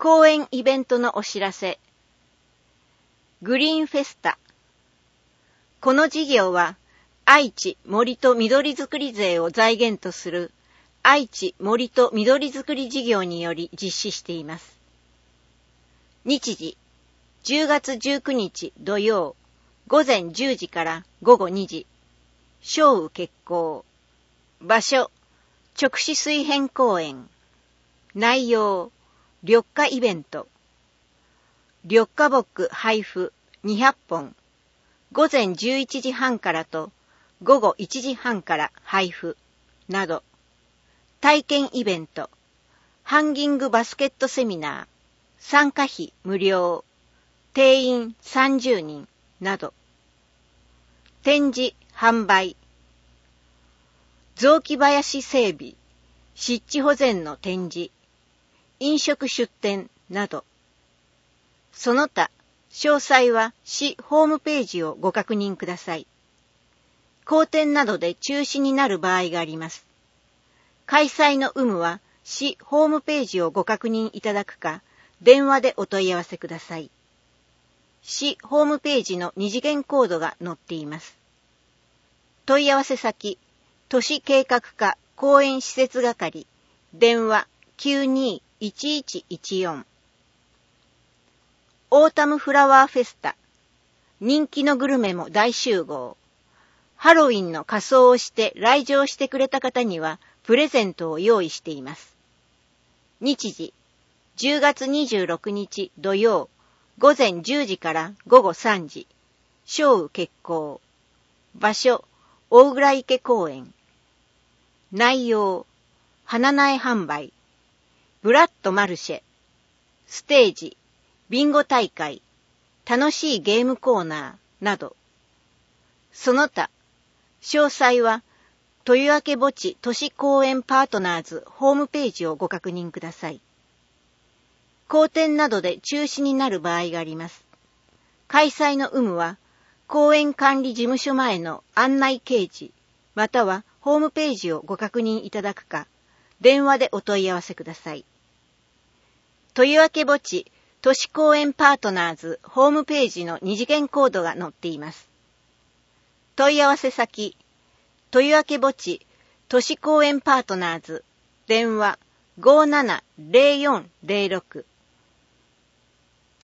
公演イベントのお知らせ。グリーンフェスタ。この事業は、愛知森と緑づくり税を財源とする愛知森と緑づくり事業により実施しています。日時、10月19日土曜、午前10時から午後2時、小雨決行。場所、直視水辺公園。内容、緑化イベント。緑化木配布200本。午前11時半からと午後1時半から配布など。体験イベント。ハンギングバスケットセミナー。参加費無料。定員30人など。展示販売。雑木林整備。湿地保全の展示。飲食出店など。その他、詳細は市ホームページをご確認ください。公展などで中止になる場合があります。開催の有無は市ホームページをご確認いただくか、電話でお問い合わせください。市ホームページの二次元コードが載っています。問い合わせ先、都市計画課公園施設係、電話921114。オータムフラワーフェスタ。人気のグルメも大集合。ハロウィンの仮装をして来場してくれた方にはプレゼントを用意しています。日時、10月26日土曜、午前10時から午後3時。小雨決行。場所、大倉池公園。内容、花苗販売。ブラッドマルシェ。ステージ、ビンゴ大会。楽しいゲームコーナーなど。その他、詳細は、豊明墓地都市公園パートナーズホームページをご確認ください。公展などで中止になる場合があります。開催の有無は、公園管理事務所前の案内掲示、またはホームページをご確認いただくか、電話でお問い合わせください。豊明墓地都市公園パートナーズホームページの二次元コードが載っています。問い合わせ先、豊明墓地都市公園パートナーズ、電話570406